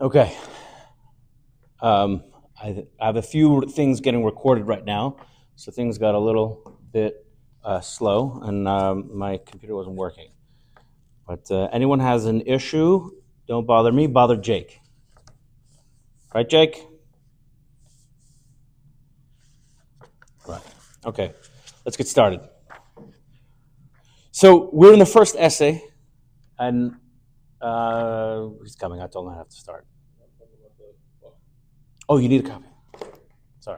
Okay. I have a few things getting recorded right now, so things got a little bit slow, and my computer wasn't working. But anyone has an issue, don't bother me, bother Jake. Right, Jake? Right. Okay. Let's get started. So we're in the first essay, and he's coming. I told him I have to start. Oh, you need a copy. Sorry.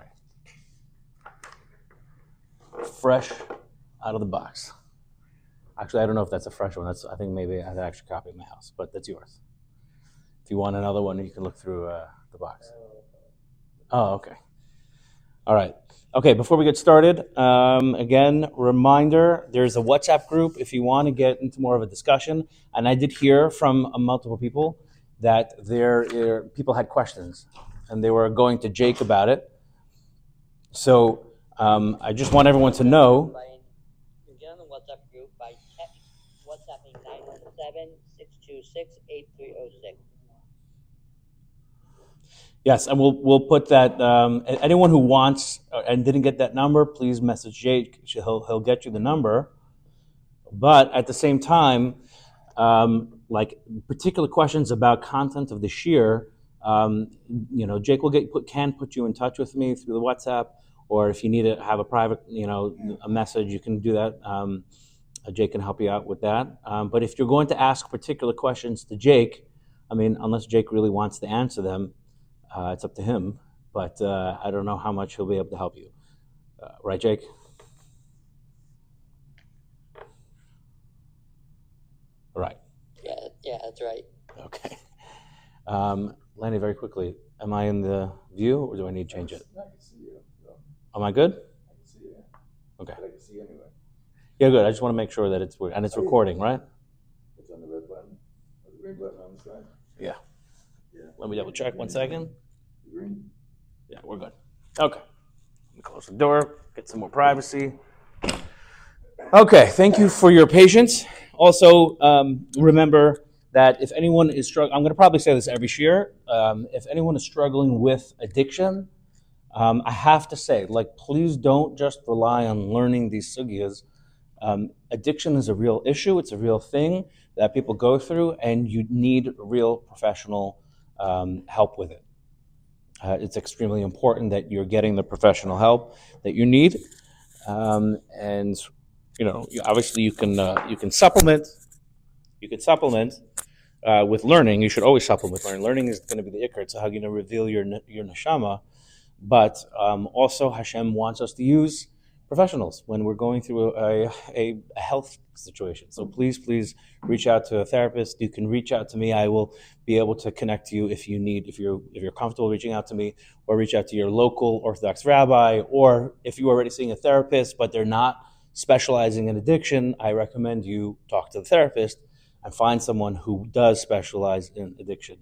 Fresh out of the box. Actually, I don't know if that's a fresh one. I think maybe I have an extra copy in my house, but that's yours. If you want another one, you can look through the box. Oh, okay. All right. Okay, before we get started, again, reminder, there's a WhatsApp group if you want to get into more of a discussion. And I did hear from multiple people that people had questions, and they were going to Jake about it. So I just want everyone to know. You get on the WhatsApp group by WhatsApping 917-626-8306. Yes, and we'll put that. Anyone who wants and didn't get that number, please message Jake. He'll get you the number. But at the same time, like particular questions about content of the shiur, Jake can put you in touch with me through the WhatsApp, or if you need to have a private, a message, you can do that. Jake can help you out with that. But if you're going to ask particular questions to Jake, unless Jake really wants to answer them, it's up to him. But I don't know how much he'll be able to help you. Right, Jake? Right. Yeah, that's right. Okay. Lenny, very quickly, am I in the view, or do I need to change it? I can see you. Am I good? I can see you. Okay. But I can see you anyway. Yeah, good. I just want to make sure that it's and it's recording, right? It's on the red button. There's a green button on the side. Yeah. Yeah. Let me double check 1 second. Green. Yeah, we're good. Okay. Let me close the door, get some more privacy. Okay, thank you for your patience. Also, remember that if anyone is struggling, I'm going to probably say this every year, if anyone is struggling with addiction, I have to say, please don't just rely on learning these sugyas. Addiction is a real issue. It's a real thing that people go through, and you need real professional help with it. It's extremely important that you're getting the professional help that you need, and obviously you can supplement. You can supplement with learning. You should always supplement with learning. Learning is going to be the ikar. It's how you're going to reveal your neshama. But also Hashem wants us to use professionals when we're going through a health situation. So please reach out to a therapist. You can reach out to me. I will be able to connect you if you're comfortable reaching out to me, or reach out to your local Orthodox rabbi, or if you're already seeing a therapist but they're not specializing in addiction, I recommend you talk to the therapist and find someone who does specialize in addiction.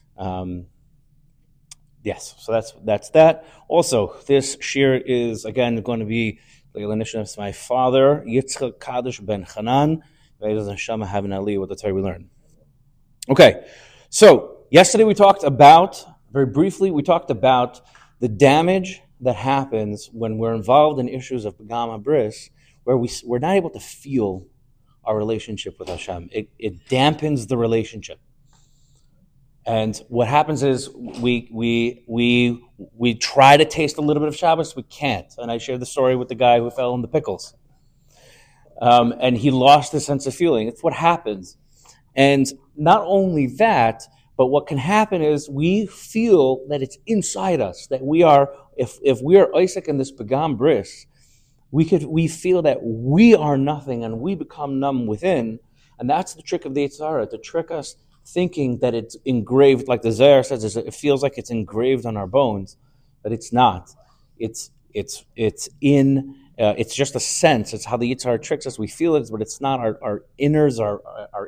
Yes, so that's that. Also, this shiur is again going to be of my father, Yitzchak Kadosh ben Hanan. Hashem have an aliyah with the Torah we learned. Okay, so yesterday we talked about, very briefly, the damage that happens when we're involved in issues of Pagam Bris, where we're not able to feel our relationship with Hashem. It dampens the relationship. And what happens is we try to taste a little bit of Shabbos, we can't. And I shared the story with the guy who fell in the pickles. And he lost his sense of feeling. It's what happens. And not only that, but what can happen is we feel that it's inside us, that we are, if we are Isaac in this Pagam Bris, we feel that we are nothing and we become numb within. And that's the trick of the Yetzer Hara, to trick us thinking that it's engraved, like the Zohar says, it feels like it's engraved on our bones, but it's not. It's just a sense. It's how the Yetzer Hara tricks us. We feel it, but it's not. Our innards, our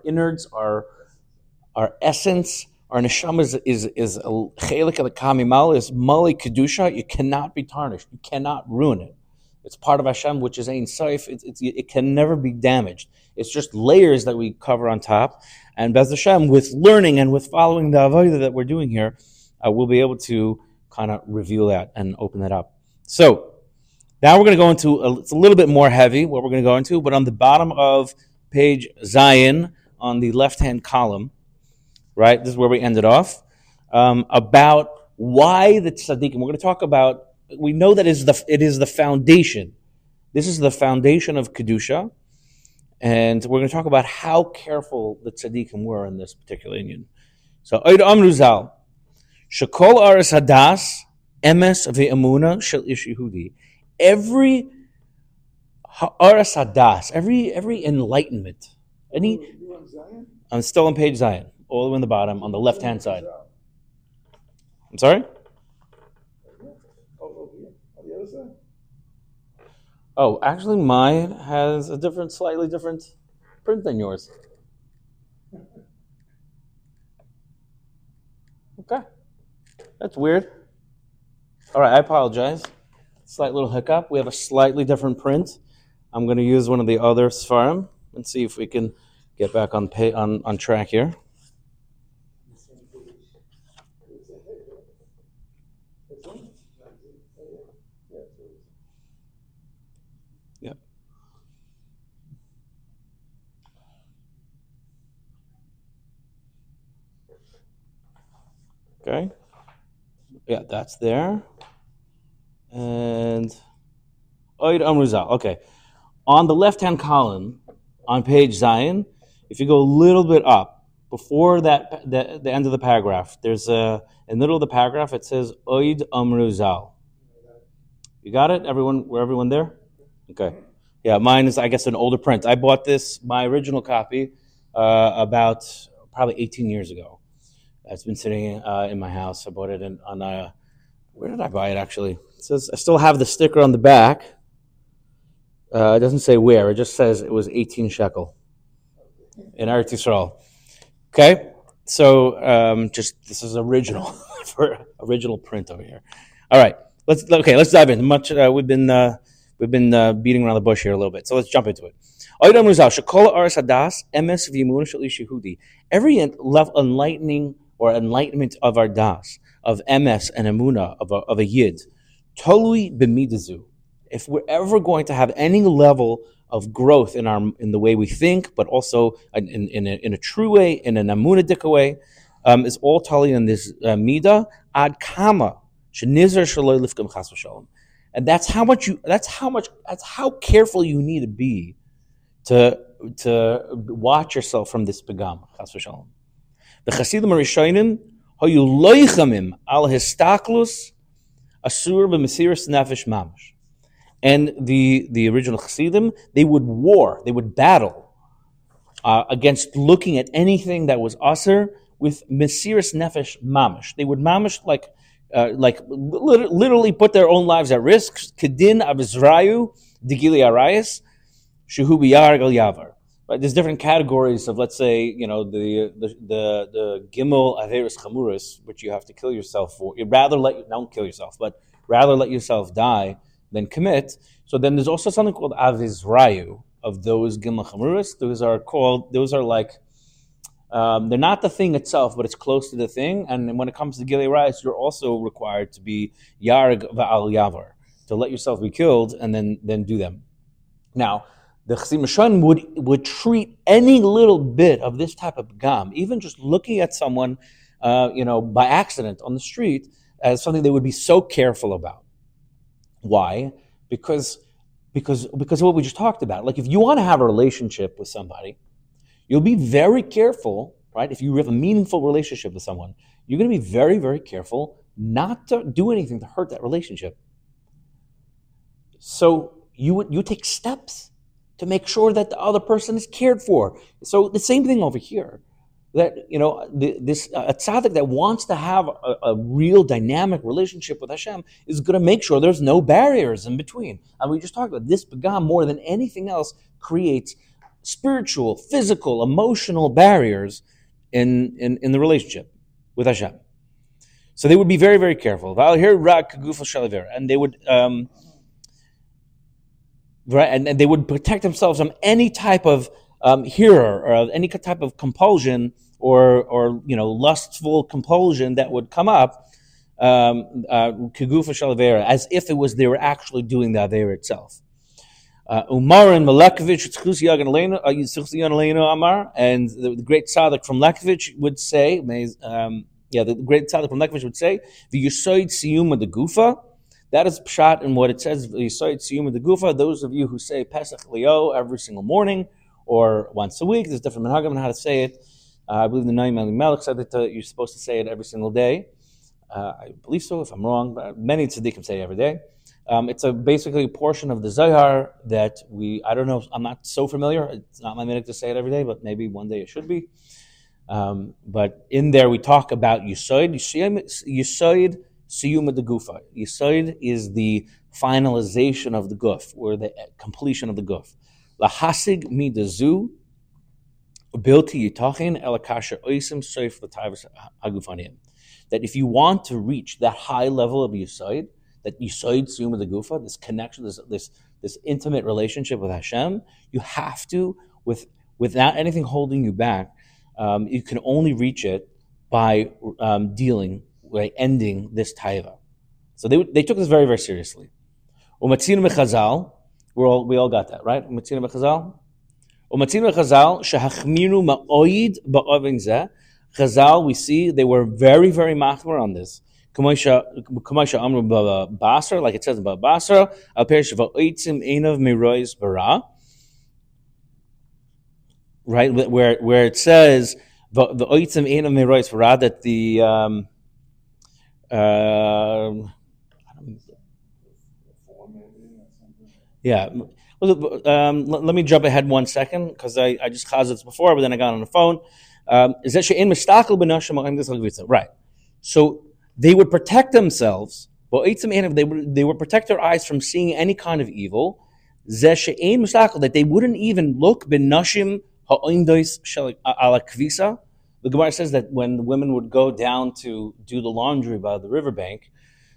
essence, our neshama is a chelik of the kamimal, is mali kedusha. You cannot be tarnished. You cannot ruin it. It's part of Hashem, which is Ein Sof. It can never be damaged. It's just layers that we cover on top. And Bez Hashem, with learning and with following the avodah that we're doing here, we'll be able to kind of reveal that and open that up. So now we're going to go into, it's a little bit more heavy, what we're going to go into, but on the bottom of page Zion, on the left-hand column, right, this is where we ended off, about why the tzaddikim, we're going to talk about, we know that it is the foundation. This is the foundation of Kedusha, and we're going to talk about how careful the tzaddikim were in this particular union. So, Oid Amru Zal, Shekol Aris Hadas, Emes Ve'emuna Shel Ish Yehudi. Every Aris Hadas, every enlightenment, You on Zion? I'm still on page Zion, all the way on the bottom, on the left-hand side. I'm sorry? Oh, yeah. On the other side? Oh, actually, mine has a slightly different print than yours. Okay. That's weird. All right, I apologize. Slight little hiccup. We have a slightly different print. I'm going to use one of the other Sfarim and see if we can get back on track here. Yep. Okay. Yeah, that's there. And Oid Amruzal. Okay. On the left-hand column, on page Zion, if you go a little bit up, before that, the end of the paragraph, there's in the middle of the paragraph, it says Oid Amruzal. You got it? Everyone there? Okay. Yeah, mine is, I guess, an older print. I bought my original copy, about probably 18 years ago. It's been sitting in my house. I bought it where did I buy it, actually? It says, I still have the sticker on the back. It doesn't say where. It just says it was 18 shekel in Eretz Yisrael. Okay? So, this is original, for original print over here. All right. Let's dive in. We've been beating around the bush here a little bit, so let's jump into it. Every enlightening or enlightenment of our das, of emes and emuna, of a yid, tolui b'midazu. If we're ever going to have any level of growth in the way we think, but also in a true way, in an emunah way, is all totally in this midah ad kama shenizar shaloi lifkam chas v'shalom. And that's how careful you need to be to watch yourself from this pegam chas v'shalom. The Chasidim Rishonim hayu loichamim al histaklus asur b'mesiras nefesh mamash. And the original Chasidim, they would battle against looking at anything that was asur with mesiras nefesh mamash. They would mamash like literally put their own lives at risk. Kedin avizrayu digili arayis shuhu biyar gal yavar. Right? There's different categories of, let's say, the gimel averis chamuris, which you have to kill yourself for. Don't kill yourself, but rather let yourself die than commit. So then there's also something called avizrayu of those gimel chamuris. Those are like, they're not the thing itself, but it's close to the thing. And when it comes to gilei arayis, you're also required to be yarg va'al yavar, to let yourself be killed and then do them. Now, the Chasidim Rishonim would treat any little bit of this type of gam, even just looking at someone, by accident on the street, as something they would be so careful about. Why? Because of what we just talked about. Like, if you want to have a relationship with somebody, you'll be very careful, right? If you have a meaningful relationship with someone, you're going to be very, very careful not to do anything to hurt that relationship. So you take steps to make sure that the other person is cared for. So the same thing over here. That, this a tzaddik that wants to have a real dynamic relationship with Hashem is going to make sure there's no barriers in between. And we just talked about this pagam more than anything else creates spiritual, physical, emotional barriers in the relationship with Hashem. So they would be very, very careful. And they would right? And they would protect themselves from any type of hearer or any type of compulsion or lustful compulsion that would come up, kegufa shalavera, as if it was they were actually doing the avera itself. Umar and Malekovich, Amar, and the great tzaddik from Lekovich would say, the great tzaddik from Lekovich would say, the Yisoid Siyum the Gufa. That is pshat in what it says, the Yisoid Siyum the Gufa. Those of you who say Pesach Leo every single morning or once a week, there's different minhagim on how to say it. I believe the Naim Melech said that you're supposed to say it every single day. I believe so, if I'm wrong, but many tzaddikim say it every day. It's basically a portion of the Zohar that I don't know, I'm not so familiar. It's not my minute to say it every day, but maybe one day it should be. But in there we talk about Yisoid Siyum de Gufa. Yisoid is the finalization of the guf, or the completion of the guf. Lahasig midazu bilti yitachin elakasha oisim soif l'tayvus hagufanim. That if you want to reach that high level of Yisoid, that Yisoid Siyum de Gufa, this connection, this intimate relationship with Hashem, you have to, without anything holding you back, you can only reach it by ending this taiva. So they took this very, very seriously. Umatzinu mechazal, we all got that, right? Umatzinu mechazal? Umatzinu mechazal, shehachmiru ma'oid ba'ovin zeh. Chazal, we see they were very, very machmer on this. Kamaisha Amru Basra, like it says about Basra, Al Perish Va'oitzim Einav Mirois Bara. Right, where it says the Oitzim Einav Mirois Bara, that the let me jump ahead 1 second, because I just chazed this before, but then I got on the phone. Right. So they would protect themselves. They would protect their eyes from seeing any kind of evil. That they wouldn't even look. The Gemara says that when the women would go down to do the laundry by the riverbank,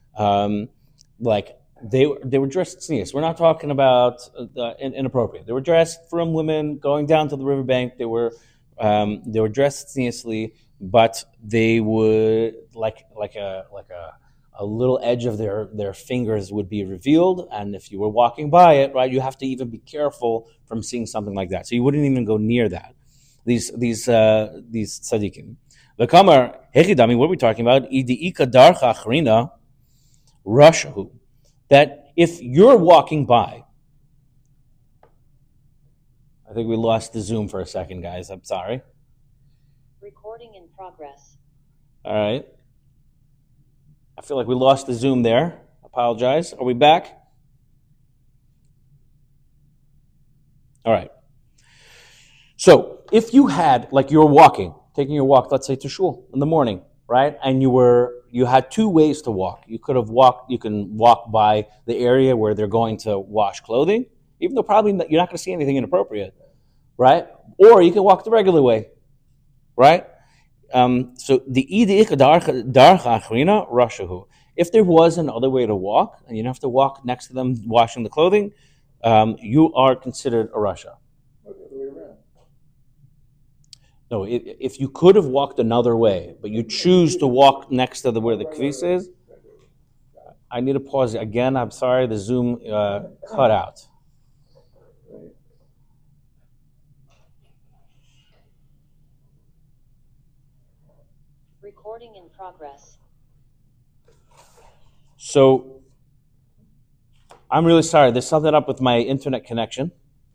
they were dressed tznius. We're not talking about inappropriate. They were dressed from women going down to the riverbank. They were dressed tzniously, but they would like a little edge of their fingers would be revealed, and if you were walking by it, right, you have to even be careful from seeing something like that. So you wouldn't even go near that. These tzaddikim. V'kamar hechidami. What are we talking about? Idiika darcha achrina rashahu. That if you're walking by, I think we lost the Zoom for a second, guys. I'm sorry. Recording in progress. All right. I feel like we lost the Zoom there. Apologize. Are we back? All right. So if you had, you're walking, taking your walk, let's say to shul in the morning, right? And you had two ways to walk. You can walk by the area where they're going to wash clothing, even though probably you're not going to see anything inappropriate, right? Or you can walk the regular way, right? So the darcha achrina rashahu. If there was another way to walk, and you don't have to walk next to them washing the clothing, you are considered a rasha. No, if you could have walked another way, but you choose to walk next to where the kvis is, I need to pause again. I'm sorry, the Zoom cut out. Recording in progress. So, I'm really sorry. There's something up with my internet connection.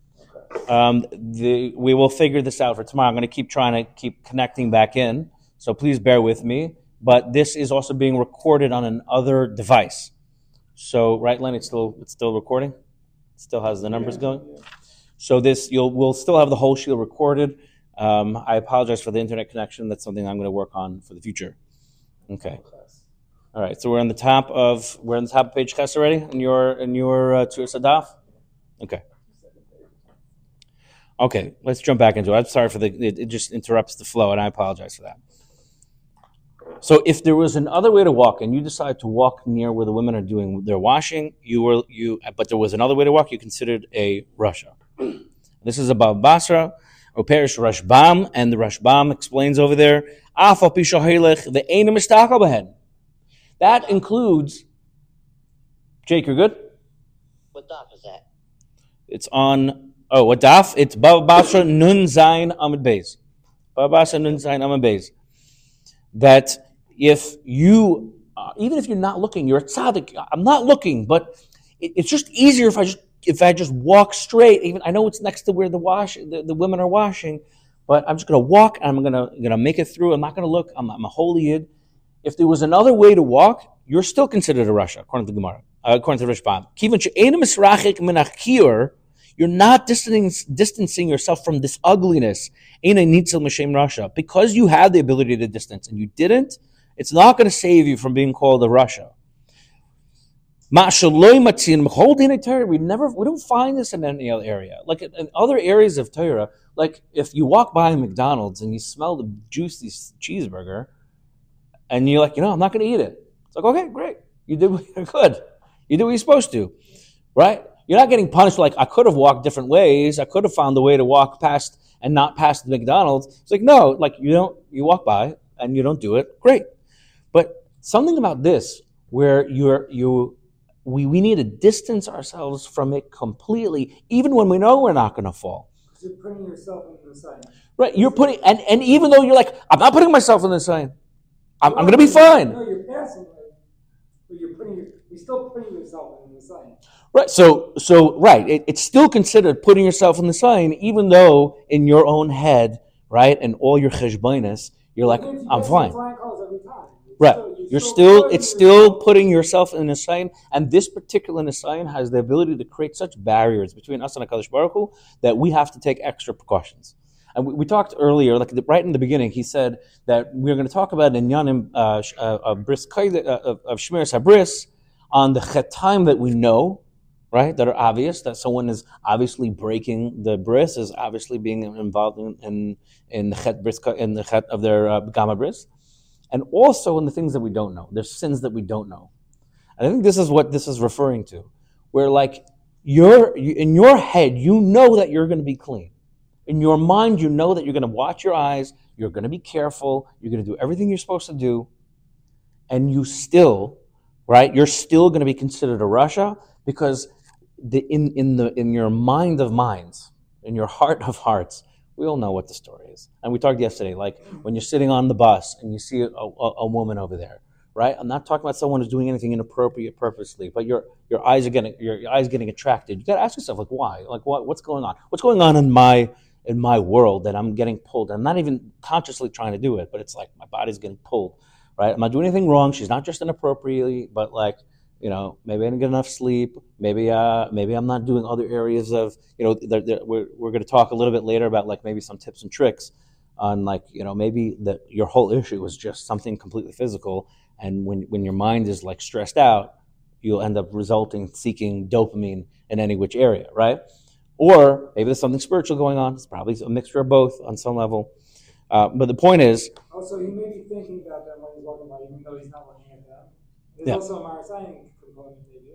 We will figure this out for tomorrow. I'm going to keep connecting back in, so please bear with me. But this is also being recorded on another device. So, right, Len, it's still recording. It still has the numbers going. So we'll still have the whole shield recorded. I apologize for the internet connection. That's something I'm going to work on for the future. Okay. All right. So we're on the top of page Ches already in your Tzur Sadaf. Okay. Okay, let's jump back into it. I'm sorry for it just interrupts the flow, and I apologize for that. So if there was another way to walk, and you decide to walk near where the women are doing their washing, but there was another way to walk, you considered a Russia. This is about Basra, or Perish Rashbam, and the Rashbam explains over there, that includes, Jake, you're good? What daf is that? It's on, what daf? It's Bava Basra Nun Zayin Amud Beis. Bava Basra Nun Zayin Amud Beis. That if you, even if you're not looking, you're a tzaddik. I'm not looking, but it's just easier if I just walk straight. Even I know it's next to where the women are washing, but I'm just going to walk and I'm gonna make it through. I'm not going to look. I'm a holy yid. If there was another way to walk, you're still considered a Rasha, according to Gemara, according to Rishbam. You're not distancing yourself from this ugliness. Because you have the ability to distance and you didn't, it's not going to save you from being called a Rasha. We don't find this in any other area. Like in other areas of Torah, like if you walk by McDonald's and you smell the juicy cheeseburger, and you're like, I'm not going to eat it. It's like, okay, great. You did what you could. You did what you're supposed to, right? You're not getting punished like, I could have walked different ways. I could have found a way to walk past and not past the McDonald's. It's like, no, like you walk by and you don't do it. Great. But something about this where we need to distance ourselves from it completely, even when we know we're not going to fall. Because you're putting yourself in the sign. Right. You're putting, and even though you're like, I'm not putting myself in the sign. I'm going to be fine. No, you're passing it, but you're still putting yourself in the sign. Right. So right. It's still considered putting yourself in the sign, even though in your own head, right, and all your cheshbonis, you're like, I'm fine. Right. It's still putting yourself in a sign, and this particular sign has the ability to create such barriers between us and HaKadosh Baruch Hu that we have to take extra precautions. And we talked earlier, like right in the beginning, he said that we're going to talk about Inyanim of Shmiras HaBris on the chetayim that we know, right, that are obvious, that someone is obviously breaking the bris, is obviously being involved in the chet bris, in the chet of their gama bris, and also in the things that we don't know. There's sins that we don't know. And I think this is what this is referring to, where like in your head, you know that you're going to be clean. In your mind, you know that you're going to watch your eyes, you're going to be careful, you're going to do everything you're supposed to do, and you still, right, you're still going to be considered a Rasha because in your mind of minds, in your heart of hearts, we all know what the story is. And we talked yesterday, like when you're sitting on the bus and you see a woman over there, right? I'm not talking about someone who's doing anything inappropriate purposely, but your eyes are getting attracted. You got to ask yourself, like, why? Like, what's going on? What's going on in my world that I'm getting pulled? I'm not even consciously trying to do it, but it's like my body's getting pulled, right? I'm not doing anything wrong. She's not dressed inappropriately, but like, maybe I didn't get enough sleep. Maybe I'm not doing other areas of, we're going to talk a little bit later about like maybe some tips and tricks on like, maybe that your whole issue was just something completely physical. And when your mind is like stressed out, you'll end up seeking dopamine in any which area, right? Or maybe there's something spiritual going on. It's probably a mixture of both on some level. But the point is... Also, he may be thinking about them when he's walking by, even though he's not looking at them. There's also a Marasayim component maybe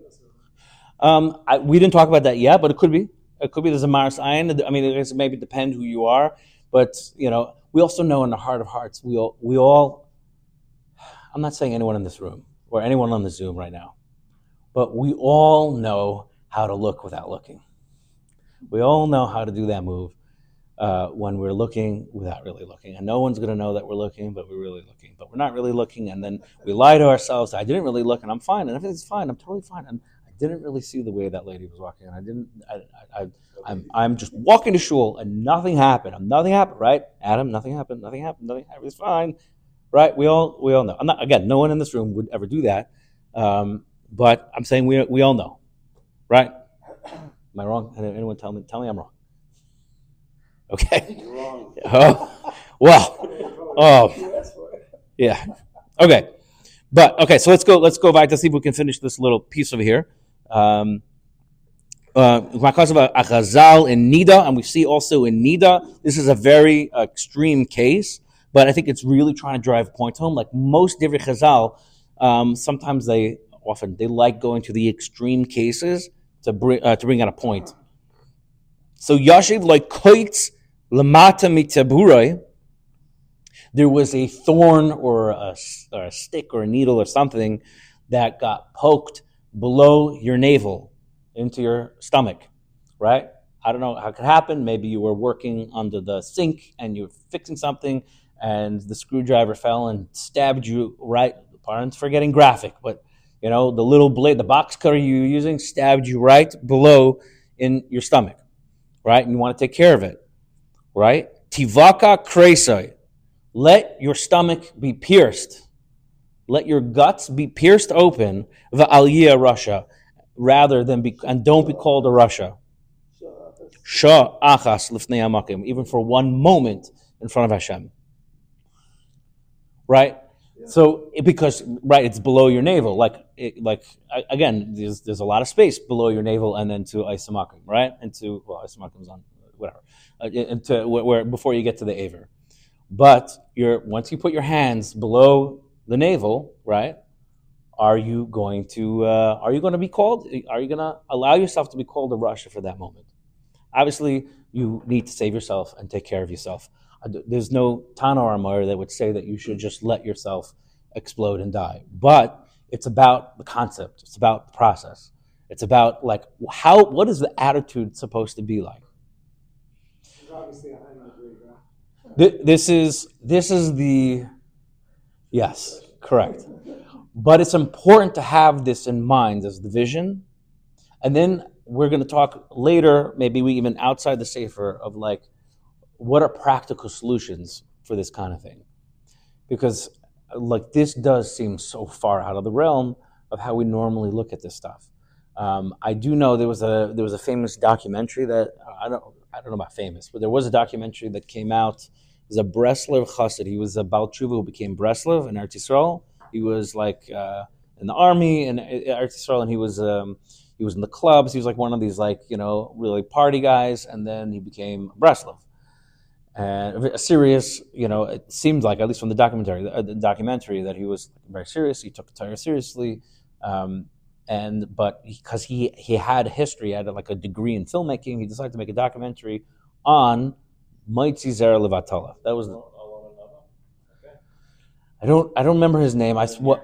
also. We didn't talk about that yet, but it could be. It could be there's a Maras Ayin. I mean, it maybe depend who you are. But, we also know in the heart of hearts, we all, I'm not saying anyone in this room or anyone on the Zoom right now, but we all know how to look without looking. We all know how to do that move when we're looking without really looking. And no one's going to know that we're looking, but we're really looking. But we're not really looking, and then we lie to ourselves, I didn't really look, and I'm fine, and everything's fine, I'm totally fine. And I didn't really see the way that lady was walking, and I'm just walking to shul, and nothing happened. Nothing happened, right? Adam, nothing happened. Everything's fine, right? We all know. I'm not, again, no one in this room would ever do that, but I'm saying we all know, right? Am I wrong? Anyone tell me I'm wrong? Okay. You're wrong. Oh, well. Oh, yeah. Okay. But okay, so let's go back to see if we can finish this little piece over here. Because of Achazal in Nida, and we see also in Nida, this is a very extreme case, but I think it's really trying to drive points home. Like most Divrei Chazal, sometimes they like going to the extreme cases to bring out a point. So Yashiv like koitz lamata mitaburoi. There was a thorn or a stick or a needle or something that got poked below your navel into your stomach, right? I don't know how it could happen. Maybe you were working under the sink and you were fixing something and the screwdriver fell and stabbed you right. Pardon for getting graphic, but the little blade, the box cutter you were using stabbed you right below in your stomach, right? And you want to take care of it, right? Tivaka kresai. Let your stomach be pierced. Let your guts be pierced open, va'aliyah Russia, rather than and don't be called a Russia. Shah achas lifnei hamakim, even for one moment in front of Hashem. Right? So because it's below your navel. Again, there's a lot of space below your navel and then to Isamakim, right? Isamakim's on whatever. Into where before you get to the aver. But once you put your hands below the navel, right? Are you going to be called? Are you going to allow yourself to be called a Russia for that moment? Obviously, you need to save yourself and take care of yourself. There's no Tana or Amar that would say that you should just let yourself explode and die. But it's about the concept. It's about the process. It's about what is the attitude supposed to be like? Obviously, This is the yes, correct. But it's important to have this in mind as the vision. And then we're going to talk later, maybe we even outside the Sefer, of what are practical solutions for this kind of thing. Because this does seem so far out of the realm of how we normally look at this stuff. I do know there was a famous documentary that, I don't know about famous, but there was a documentary that came out. It was a Breslev Chassid. He was a Baal Tshuva who became Breslev in Eretz Yisrael. He was in the army in Eretz Yisrael, and he was in the clubs. He was one of these really party guys, and then he became Breslev. And a serious, it seemed like, at least from the documentary, that he was very serious. He took the Torah seriously, but because he had a history, had a degree in filmmaking, he decided to make a documentary on Moitzi Zera Levatala. That was. I don't remember his name.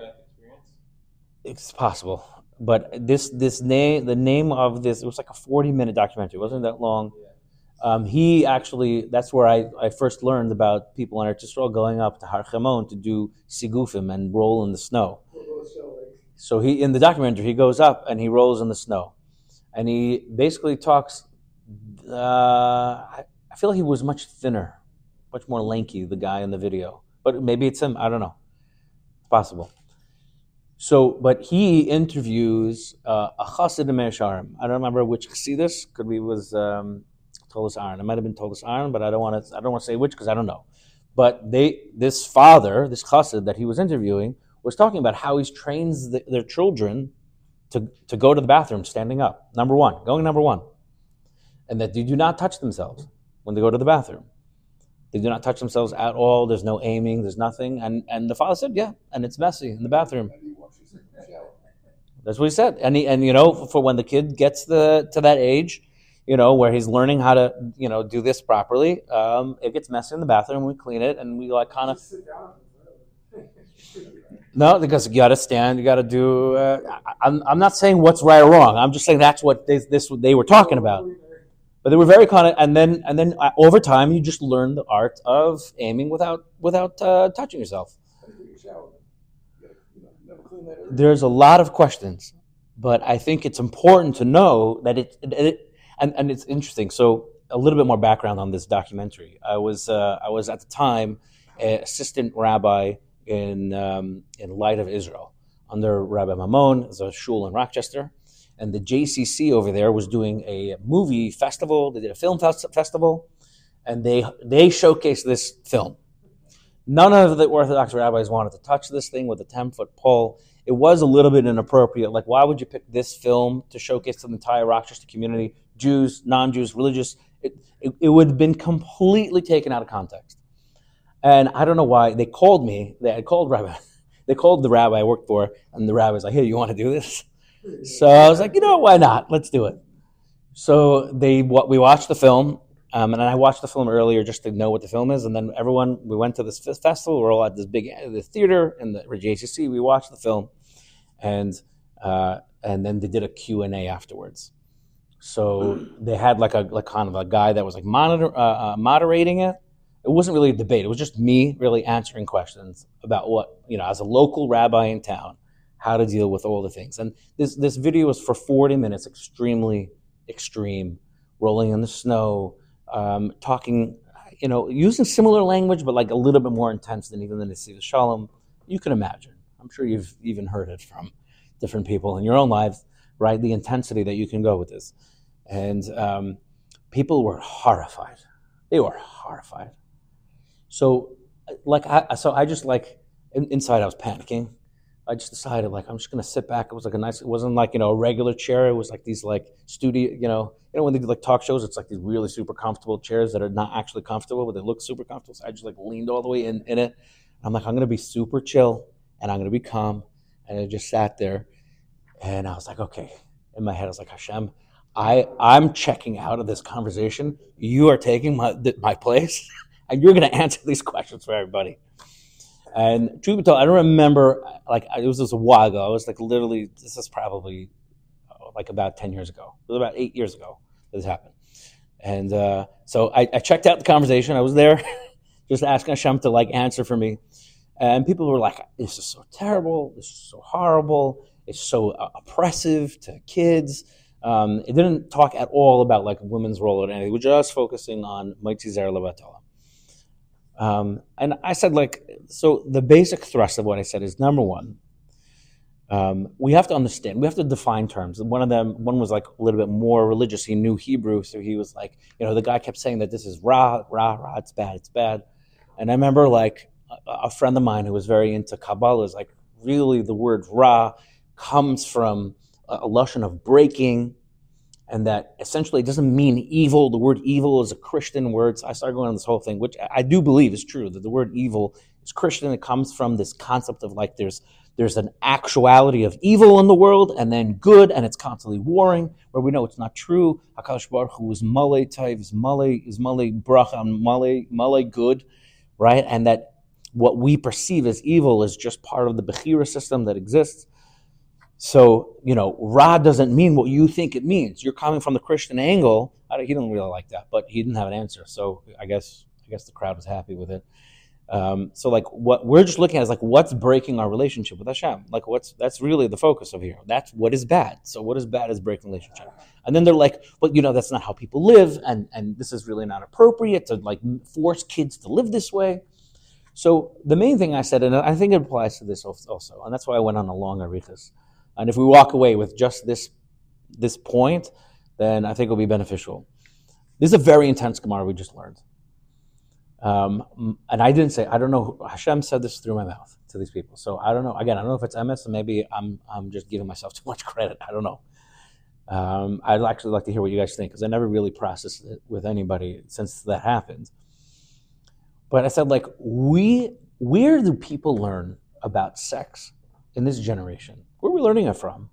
It's possible, but the name of this, it was a 40-minute documentary. It wasn't that long. He actually, that's where I first learned about people in Eretz Yisrael going up to Har Chemon to do sigufim and roll in the snow. So in the documentary, he goes up and he rolls in the snow. And he basically talks, I feel like he was much thinner, much more lanky, the guy in the video. But maybe it's him, I don't know. It's possible. So, but he interviews a chassid in Meir Sharim. I don't remember which chassidus. Could be was Tolas Aaron. It might have been Tolas Aaron, but I don't want to say which because I don't know. But this chassid that he was interviewing, was talking about how he trains their children to go to the bathroom standing up. Number one, and that they do not touch themselves when they go to the bathroom. They do not touch themselves at all. There's no aiming. There's nothing. And the father said, yeah, and it's messy in the bathroom. That's what he said. And for when the kid gets to that age, where he's learning how to, do this properly, it gets messy in the bathroom. We clean it and we kind of. No, because you got to stand. You got to do. I'm not saying what's right or wrong. I'm just saying that's what they were talking about. But they were very and then over time you just learn the art of aiming without touching yourself. There's a lot of questions, but I think it's important to know that and it's interesting. So a little bit more background on this documentary. I was at the time an assistant rabbi in Light of Israel under Rabbi Mamon. There's a shul in Rochester. And the JCC over there was doing a movie festival. They did a film festival, and they showcased this film. None of the Orthodox rabbis wanted to touch this thing with a 10-foot pole. It was a little bit inappropriate. Why would you pick this film to showcase to the entire Rochester community, Jews, non-Jews, religious? It would have been completely taken out of context. And I don't know why they called me. They had called Rabbi. They called the rabbi I worked for, and the rabbi was like, "Hey, you want to do this?" So I was like, why not? Let's do it. So we watched the film, and I watched the film earlier just to know what the film is. And then we went to this festival. We're all at this big theater in the JCC. We watched the film, and then they did a Q&A afterwards. So they had like kind of a guy that was like moderating it. It wasn't really a debate. It was just me really answering questions about what, as a local rabbi in town, how to deal with all the things. And this video was for 40 minutes, extremely extreme, rolling in the snow, talking, using similar language, but like a little bit more intense than even the Nesiv Shalom. You can imagine. I'm sure you've even heard it from different people in your own lives, right? The intensity that you can go with this. And people were horrified. They were horrified. So I just inside I was panicking. I just decided I'm just gonna sit back. It was it wasn't like a regular chair. It was like these studio, when they do talk shows, it's like these really super comfortable chairs that are not actually comfortable, but they look super comfortable. So I just leaned all the way in it. I'm like, I'm gonna be super chill and I'm gonna be calm. And I just sat there, and I was like, okay. In my head, I was like, Hashem, I'm checking out of this conversation. You are taking my place. And you're going to answer these questions for everybody. And truth be told, I don't remember, it was just a while ago. I was literally, this is probably about 10 years ago. It was about 8 years ago that this happened. And so I checked out the conversation. I was there just asking Hashem to answer for me. And people were like, this is so terrible. This is so horrible. It's so oppressive to kids. It didn't talk at all about women's role or anything. We're just focusing on Motzi Zera Levatala. And I said, so the basic thrust of what I said is, number one, we have to understand, we have to define terms. One was a little bit more religious. He knew Hebrew, so he was the guy kept saying that this is ra, it's bad. And I remember a friend of mine who was very into Kabbalah is really the word ra comes from a lashon of breaking, and that essentially it doesn't mean evil. The word evil is a Christian word. So I started going on this whole thing, which I do believe is true, that the word evil is Christian. It comes from this concept of there's an actuality of evil in the world and then good, and it's constantly warring, where we know it's not true. HaKadosh Baruch Hu is malei tov, is malei bracha, malei good, right? And that what we perceive as evil is just part of the Bechira system that exists. So, Ra doesn't mean what you think it means. You're coming from the Christian angle. He didn't really like that, but he didn't have an answer. So I guess the crowd was happy with it. So what we're just looking at is what's breaking our relationship with Hashem. That's really the focus of here. That's what is bad. So what is bad is breaking relationship. And then they're that's not how people live. And this is really not appropriate to force kids to live this way. So the main thing I said, and I think it applies to this also, and that's why I went on a long arichas. And if we walk away with just this point, then I think it'll be beneficial. This is a very intense Gemara we just learned. And I didn't say, I don't know, Hashem said this through my mouth to these people. So I don't know. Again, I don't know if it's MS, and maybe I'm just giving myself too much credit. I don't know. I'd actually like to hear what you guys think, because I never really processed it with anybody since that happened. But I said, where do people learn about sex in this generation? Where are we learning it from?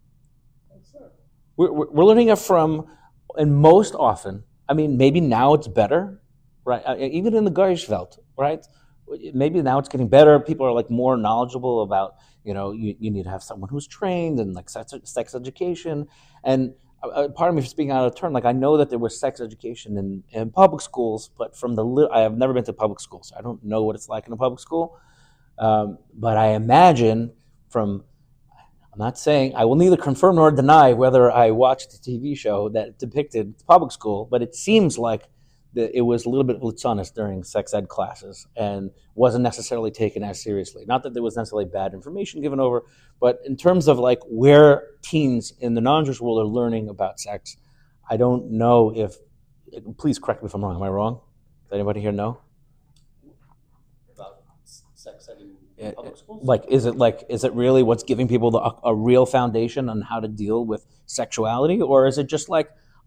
We're learning it from, and most often, maybe now it's better, right? Even in the Goyish Welt, right? Maybe now it's getting better. People are more knowledgeable about, you need to have someone who's trained and sex education. And part of me, speaking out of turn, I know that there was sex education in public schools, but I have never been to public schools, so I don't know what it's like in a public school. But I imagine I'm not saying, I will neither confirm nor deny whether I watched the TV show that depicted public school, but it seems like it was a little bit litzanis during sex ed classes and wasn't necessarily taken as seriously. Not that there was necessarily bad information given over, but in terms of where teens in the non-Jewish world are learning about sex, I don't know if, please correct me if I'm wrong. Am I wrong? Does anybody here know? About sex ed in public schools? Is it really what's giving people a real foundation on how to deal with sexuality? Or is it just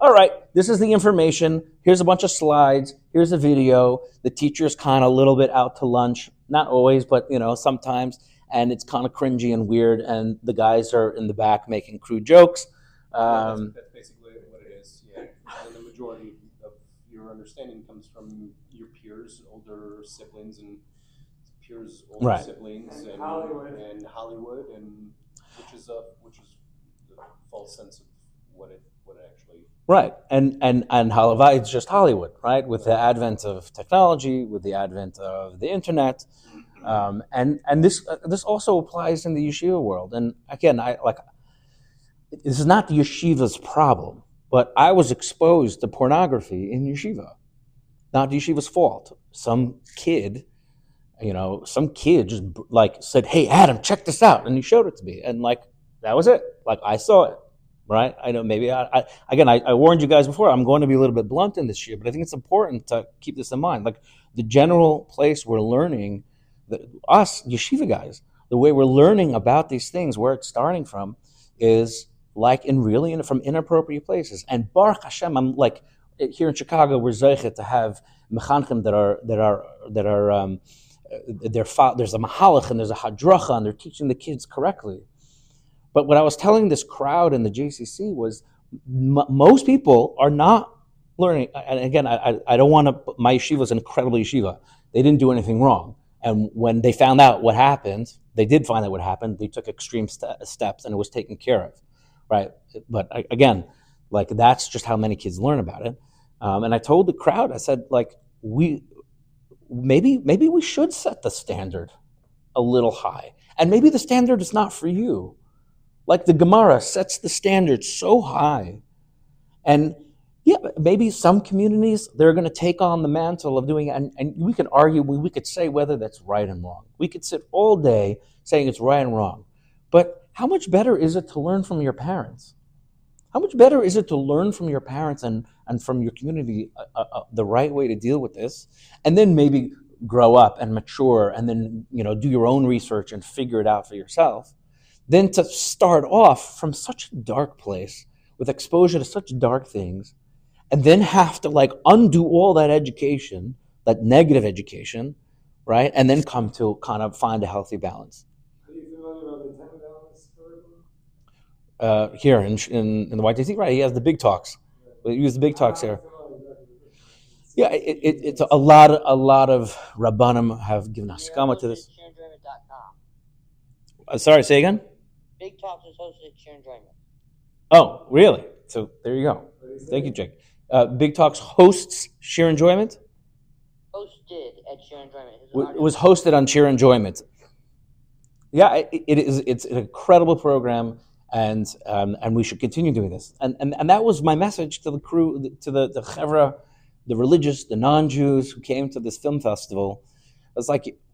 all right, this is the information. Here's a bunch of slides. Here's a video. The teacher's kind of a little bit out to lunch. Not always, but sometimes. And it's kind of cringy and weird. And the guys are in the back making crude jokes. That's basically what it is. Yeah, and the majority of your understanding comes from your peers, older siblings, and peers' older Right. siblings, and Hollywood. and which is the false sense of what it actually. Right, and Halavai, it's just Hollywood, right? With the advent of technology, with the advent of the internet, and this also applies in the yeshiva world. And again, this is not the yeshiva's problem, but I was exposed to pornography in yeshiva, not the yeshiva's fault. Some kid just said, "Hey, Adam, check this out," and he showed it to me, and that was it. I saw it. Right? I know maybe I warned you guys before, I'm going to be a little bit blunt in this year, but I think it's important to keep this in mind. The general place we're learning, us yeshiva guys, the way we're learning about these things, where it's starting from, is from inappropriate places. And Baruch Hashem, I'm here in Chicago, we're zeichet to have mechanchim that are there's a mahalach and there's a hadracha, and they're teaching the kids correctly. But what I was telling this crowd in the JCC was most people are not learning. And again, I don't want to, my yeshiva is an incredible yeshiva. They didn't do anything wrong. And when they found out what happened, they did find out what happened. They took extreme steps and it was taken care of, right? But again, that's just how many kids learn about it. And I told the crowd, I said, maybe we should set the standard a little high. And maybe the standard is not for you. The Gemara sets the standard so high. And yeah, maybe some communities, they're going to take on the mantle of doing it. And we can argue, we could say whether that's right and wrong. We could sit all day saying it's right and wrong. But how much better is it to learn from your parents? How much better is it to learn from your parents and from your community the right way to deal with this? And then maybe grow up and mature and then do your own research and figure it out for yourself. Then to start off from such a dark place with exposure to such dark things, and then have to undo all that education, that negative education, right? And then come to kind of find a healthy balance. Are you familiar with the 10 balance curriculum? Here in the YTC, right? He has the big talks. We use the big talks here. Yeah, it's a lot of Rabbanim have given haskama to this. Sorry, say again? Big Talks is hosted at Sheer Enjoyment. Oh, really? So there you go. Thank you, Jake. Big Talks hosts Sheer Enjoyment? Hosted at Sheer Enjoyment. It was hosted on Sheer Enjoyment. Yeah, it's an incredible program, and we should continue doing this. And that was my message to the crew, to the chevra, the religious, the non-Jews who came to this film festival. It's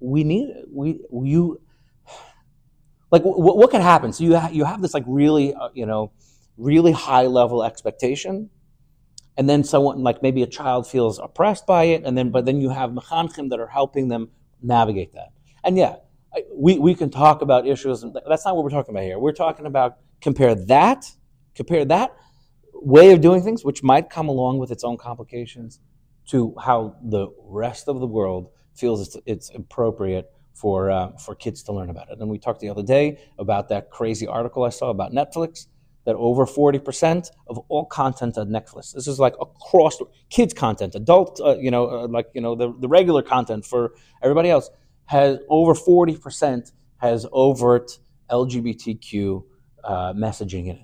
what could happen? So you have this really really high level expectation, and then someone maybe a child feels oppressed by it, but then you have mechanchim that are helping them navigate that. And yeah, we can talk about issues. That's not what we're talking about here. We're talking about compare that way of doing things, which might come along with its own complications, to how the rest of the world feels it's appropriate for kids to learn about it. And we talked the other day about that crazy article I saw about Netflix, that over 40% of all content on Netflix, this is across kids content, adult, the regular content for everybody else, has over 40% has overt LGBTQ messaging in it.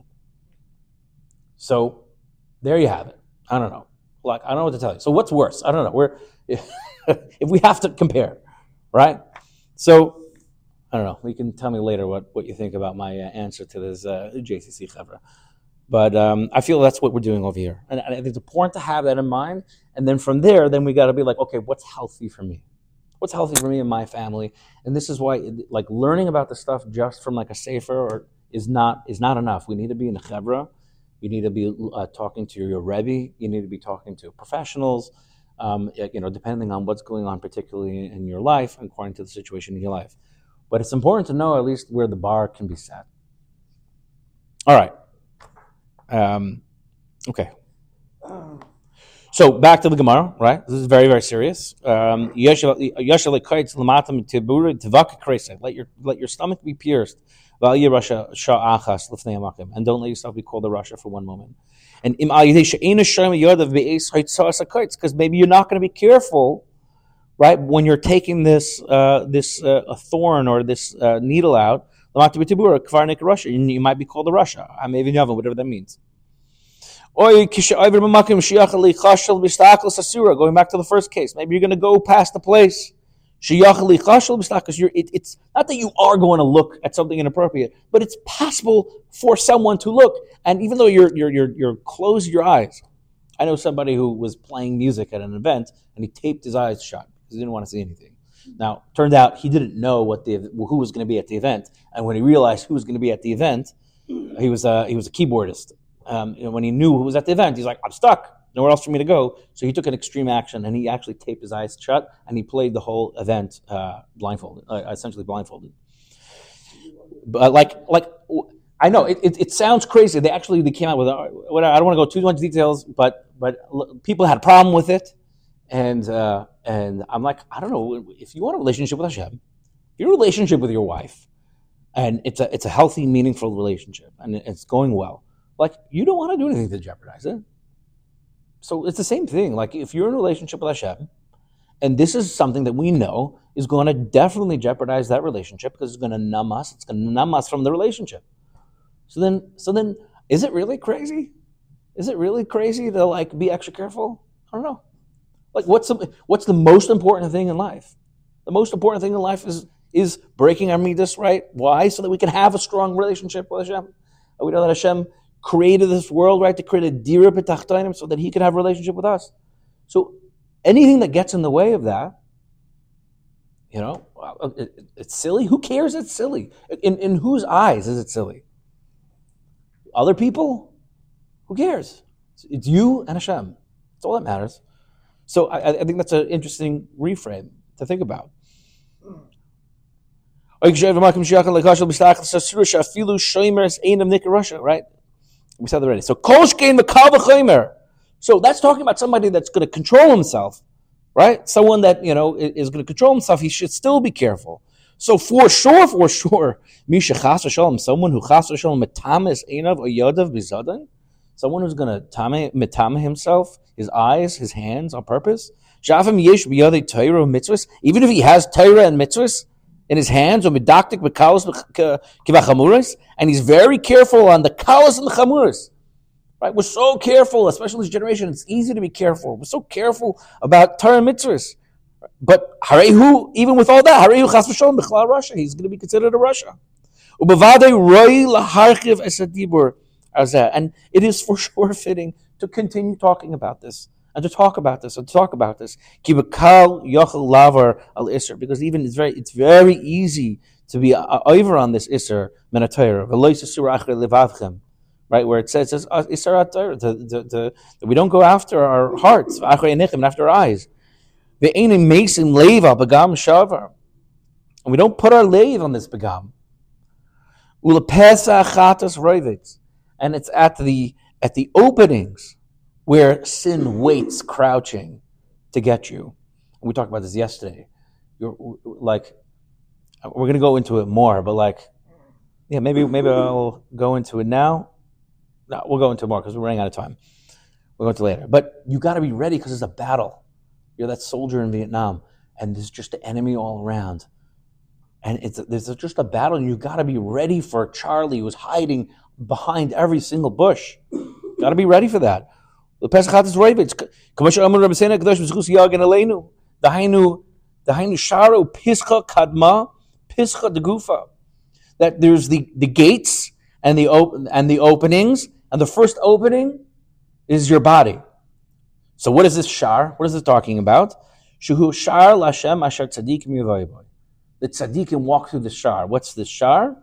So there you have it. I don't know. I don't know what to tell you. So what's worse? I don't know. If we have to compare, right? So I don't know. You can tell me later what you think about my answer to this JCC chevra. But I feel that's what we're doing over here. And I think it's important to have that in mind. And then from there, we got to be okay, what's healthy for me? What's healthy for me and my family? And this is why learning about the stuff just from a sefer is not enough. We need to be in a chevra. You need to be talking to your Rebbe. You need to be talking to professionals, depending on what's going on, particularly in your life, according to the situation in your life. But it's important to know at least where the bar can be set. All right. Okay. So back to the Gemara, right? This is very, very serious. Let your stomach be pierced, and don't let yourself be called a Russia for one moment. And because maybe you're not going to be careful, right? When you're taking this a thorn or this needle out, you might be called a Russia. Whatever that means. Going back to the first case, maybe you're going to go past the place. Because it's not that you are going to look at something inappropriate, but it's possible for someone to look. And even though you're close your eyes, I know somebody who was playing music at an event and he taped his eyes shut because he didn't want to see anything. Now, turned out he didn't know who was going to be at the event, and when he realized who was going to be at the event, he was a keyboardist. When he knew who was at the event, he's like, I'm stuck. Nowhere else for me to go. So he took an extreme action, and he actually taped his eyes shut, and he played the whole event essentially blindfolded. But I know it sounds crazy. They came out with. I don't want to go too much details, but people had a problem with it, and I'm like, I don't know if you want a relationship with Hashem, if you're in a relationship with your wife, and it's a healthy, meaningful relationship, and it's going well. Like, you don't want to do anything to jeopardize it. So it's the same thing. Like, if you're in a relationship with Hashem, and this is something that we know is going to definitely jeopardize that relationship because it's going to numb us. It's going to numb us from the relationship. So then, is it really crazy? Is it really crazy to be extra careful? I don't know. What's the most important thing in life? The most important thing in life is breaking our midas, right? Why? So that we can have a strong relationship with Hashem. We know that Hashem created this world, right, to create a dira b'tachtainim so that he could have a relationship with us. So anything that gets in the way of that, it's silly. Who cares? It's silly. In whose eyes is it silly? Other people? Who cares? It's you and Hashem. That's all that matters. So I think that's an interesting reframe to think about. Right? We said that already. So So that's talking about somebody that's going to control himself, right? Someone that is going to control himself. He should still be careful. So for sure, someone who someone who's going to metame himself, his eyes, his hands on purpose. Even if he has Torah and mitzvahs in his hands, and he's very careful on the kalas and the chamuras. Right? We're so careful, especially this generation. It's easy to be careful. We're so careful about Torah and mitzvahs. But harehu, even with all that, harehu chas v'sholom b'chlal Russia. He's going to be considered a Russia. And it is for sure fitting to continue talking about this. And to talk about this, because even it's very easy to be over on this iser menatayra, right? Where it says that we don't go after our hearts, after our eyes. And we don't put our lave on this begam. And it's at the openings where sin waits crouching to get you. And we talked about this yesterday. We're going to go into it more, but maybe I'll go into it now. No, we'll go into it more because we're running out of time. We'll go into it later. But you got to be ready because it's a battle. You're that soldier in Vietnam, and there's just the enemy all around. And there's just a battle, and you got to be ready for Charlie who's hiding behind every single bush. Got to be ready for that. The Pesach is right. That there's the gates and the openings, and the first opening is your body. So what is this shar? What is it talking about? Shuhu shar lashem asher tzadikim yivayboy. The tzadikim walk through the shar. What's the shar?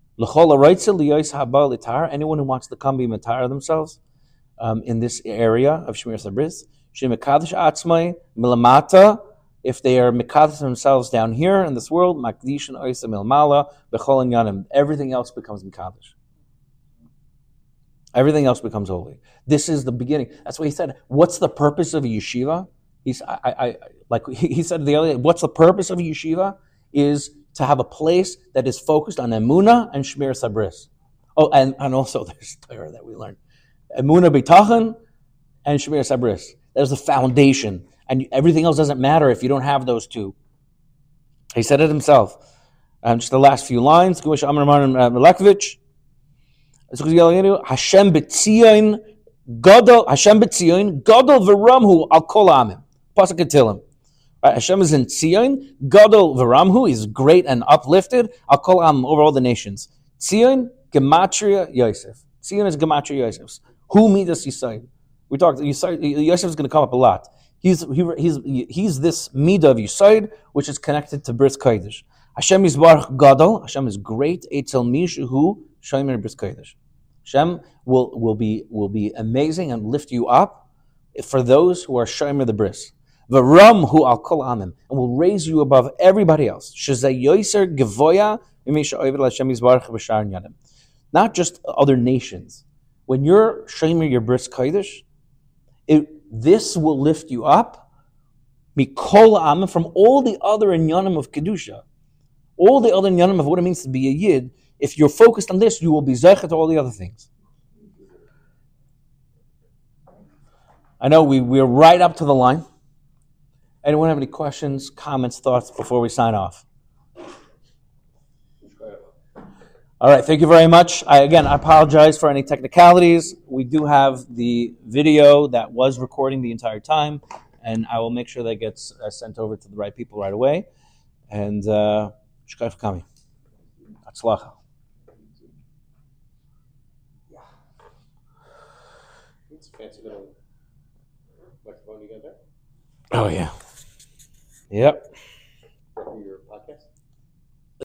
Anyone who wants to come be matar themselves in this area of Shmir Sabris, Shemekadosh Atzmai Milamata, if they are mekadosh themselves down here in this world, Makdish and Oisa Milmala, Bechol and Yanim, everything else becomes mekadosh. Everything else becomes holy. This is the beginning. That's why he said, what's the purpose of a yeshiva? He said the other day, what's the purpose of a yeshiva? Is to have a place that is focused on Emunah and Shmir Sabris. Oh, and also there's Torah that we learned. Emunah B'tachan and Shmir Sabris. There's the foundation. And everything else doesn't matter if you don't have those two. He said it himself. Just the last few lines. Hashem b'tzion gadol v'ramhu al kol ha'amim. Pasuk Tehillim. Right, Hashem is in Tzion, gadol v'ramhu is great and uplifted al kol ha'amim, over all the nations. Tzion gematria Yosef. Tzion is gematria Yosef. Who midas Yisayid? We talked. Yosef is going to come up a lot. He's this midah of Yisayid, which is connected to Bris Kodesh. Hashem is Baruch Gadol. Hashem is great. Eitzel mishu shomer Bris Kodesh. Hashem will be amazing and lift you up for those who are shomer the Bris. V'ram hu al kol amim, and will raise you above everybody else. Shezay yoser gevoya v'misha oived Hashem is Baruch b'shar yadim. Not just other nations. When you're shomer your Bris Kodesh, this will lift you up, mikol amim, from all the other inyanim of kedusha. All the other inyanim of what it means to be a yid, if you're focused on this, you will be zeichet to all the other things. I know we're right up to the line. Anyone have any questions, comments, thoughts before we sign off? All right, thank you very much. I apologize for any technicalities. We do have the video that was recording the entire time, and I will make sure that gets sent over to the right people right away. And shukay for coming. Hatzlacha. It's a fancy little microphone you got there. Oh, yeah. Yep.